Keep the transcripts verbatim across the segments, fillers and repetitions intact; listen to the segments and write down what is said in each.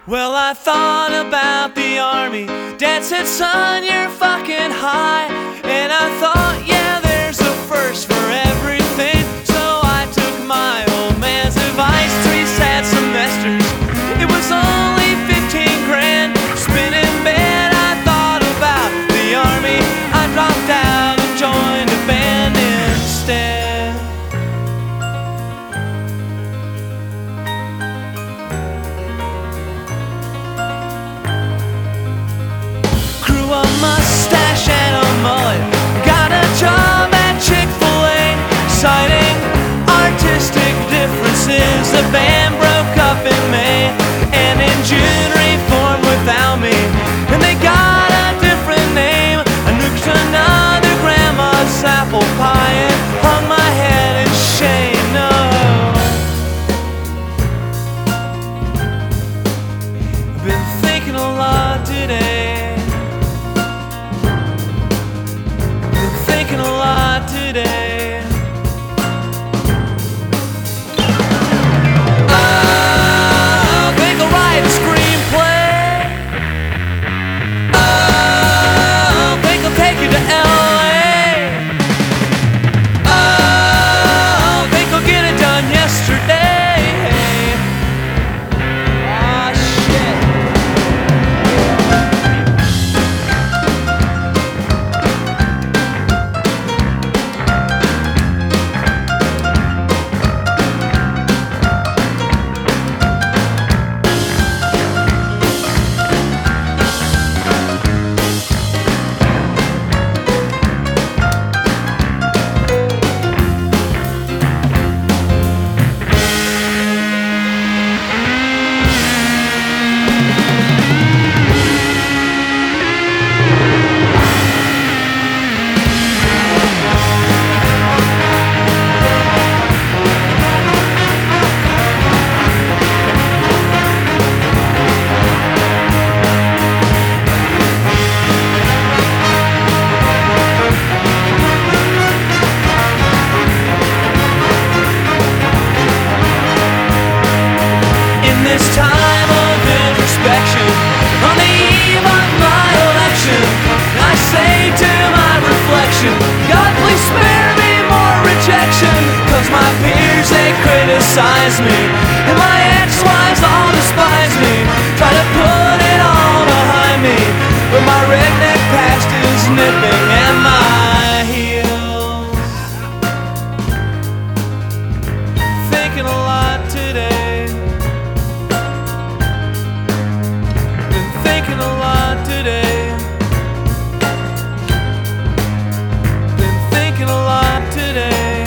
Well, I thought about the army. Dad said, son, you're fucking high. And I thought, yeah, there's a first for everything. So I took my old man's advice. Three sad semesters, it was only fifteen grand. Spinning bed, I thought about the army. I dropped out and joined a band instead. A mustache and a mullet, got a job at Chick-fil-A, citing artistic differences. The band broke up in May, and in June reformed without me, and they got a different name. I nuked another grandma's apple pie and hung my head in shame. No, I've been thinking a lot today. Thinking a lot today. I think I'll write a screenplay. I think I'll take you to L A. I think I'll get it done yesterday. Ah, shit. This time of introspection, on the eve of my election, I say to my reflection, God, please spare me more rejection. Cause my peers, they criticize me, and my ex-wives all despise me. Try to put it all behind me, but my redneck past is nipping at my heels. Thinking a lot today. Thinking a lot today. Been thinking a lot today.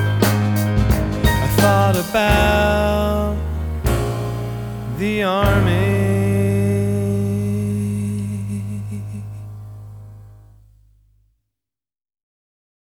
I thought about the army.